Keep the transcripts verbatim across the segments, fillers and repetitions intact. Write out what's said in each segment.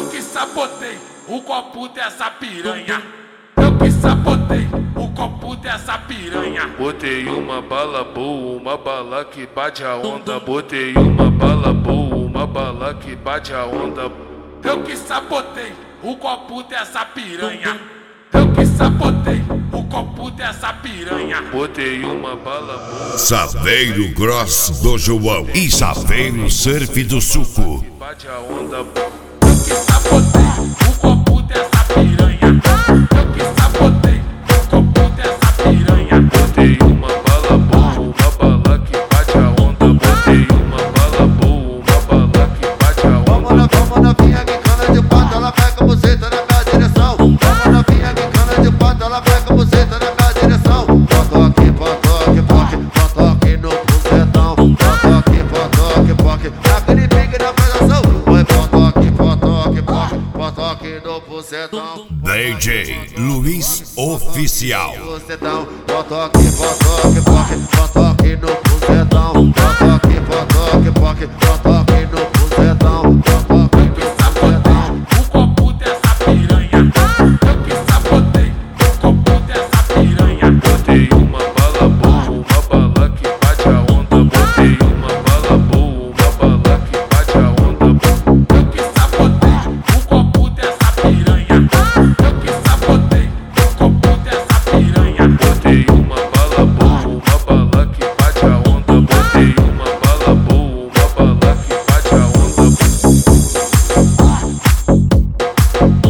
Eu que sabotei o copo dessa piranha. Eu que sabotei o copo dessa piranha. Botei uma bala boa, uma bala que bate a onda. Botei uma bala boa, uma bala que bate a onda. Eu que sabotei o copo dessa piranha. Eu que sabotei o copo dessa piranha. Botei uma bala boa. Saveiro Gross do João e Saveiro Surf do Suco. Bate a onda. Eu que sabotei o copo dessa piranha. Eu que sabotei o copo dessa piranha. Botei uma bala boa, uma bala que bate a onda. Botei uma bala boa, uma bala que bate a onda. Vamos na, vamos na vinha que cana de pato, ela pega você, tá na minha direção. Vamos na vinha que cana de pato, ela pega você, tá na minha direção. Potoque, potoque, poque, potoque no bucetão. Potoque, potoque, poque, naquele pique da pegação. Oi, potoque, potoque, poque, potoque no bucetão. D J Luiz Oficial. Bucetão, potoque, potoque, poque, potoque no bucetão. Potoque, potoque, poque, potoque no bucetão. Potoque no bucetão. O copo dessa piranha. Eu que sabotei o copo dessa piranha. Botei uma bala boa, uma bala que bate a onda. Botei uma bala boa, uma bala que bate a onda. Eu que sabotei o copo dessa piranha. Eu que sabotei o copo dessa piranha. Botei uma bala boa, uma bala que bate a onda. Botei uma bala boa, uma bala que bate a onda.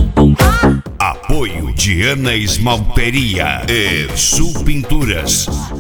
Apoio Diana Esmalteria e Sul Pinturas.